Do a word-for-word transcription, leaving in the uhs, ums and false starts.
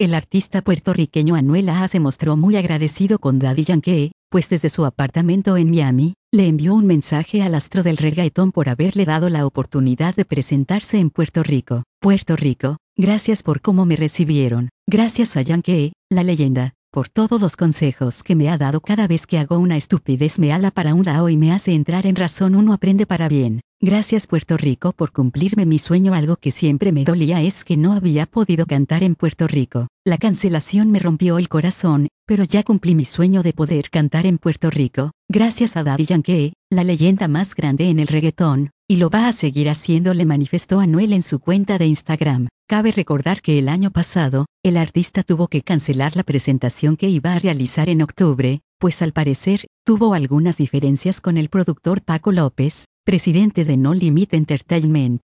El artista puertorriqueño Anuel A A se mostró muy agradecido con Daddy Yankee, pues desde su apartamento en Miami, le envió un mensaje al astro del reggaetón por haberle dado la oportunidad de presentarse en Puerto Rico. Puerto Rico, gracias por cómo me recibieron. Gracias a Yankee, la leyenda, por todos los consejos que me ha dado cada vez que hago una estupidez. Me ala para un lado y me hace entrar en razón. Uno aprende para bien. Gracias Puerto Rico por cumplirme mi sueño. Algo que siempre me dolía es que no había podido cantar en Puerto Rico. La cancelación me rompió el corazón, pero ya cumplí mi sueño de poder cantar en Puerto Rico. Gracias a Daddy Yankee, la leyenda más grande en el reggaetón, y lo va a seguir haciendo, le manifestó Anuel en su cuenta de Instagram. Cabe recordar que el año pasado, el artista tuvo que cancelar la presentación que iba a realizar en octubre, pues al parecer, tuvo algunas diferencias con el productor Paco López, presidente de No Limit Entertainment.